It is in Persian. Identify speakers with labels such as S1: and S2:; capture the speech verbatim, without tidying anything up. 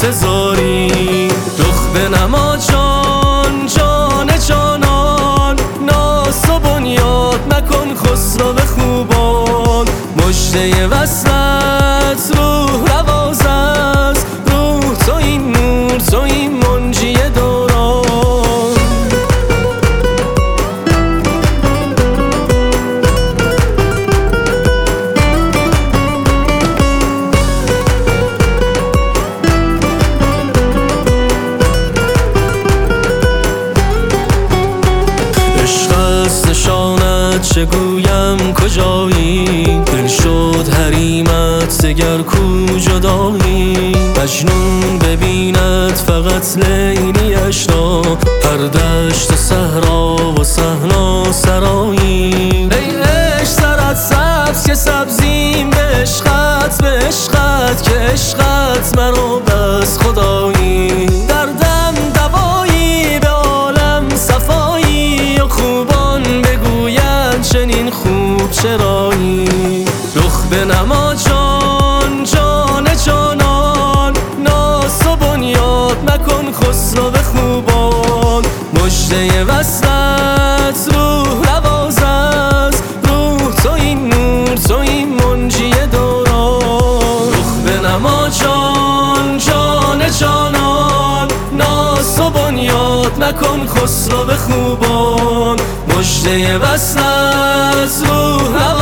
S1: انتظاری. رخ به نما جان جان جانان، ناز و بنیاد مکن خسرو خوبان. مژده وصلت روح رواز است، روح تو این نور تو این منجی دوران. نشانت چه گویم کجایی، دل شد حریمت دگر کو جدایی. مجنون ببیند فقط لیلیش را، هر دشت و صحرا و صحنا سرایی. ای عشق سرت سبز که سبزیم به عشقت، به عشقت که عشقت مرا بس خدایی. دردم دوایی به عالم صفایی، و خوبان بگویند چنین خوب چرایی. رخ به نما جان جان جانان، ناز و بنیاد مکن خسرو خوبان. مژده وصلت روح رواز است، روح تو این نور تو این منجی دوران. رخ به نما جان جان جانان، ناز و بنیاد مکن خسرو خوبان. مژده وصلت روح رواز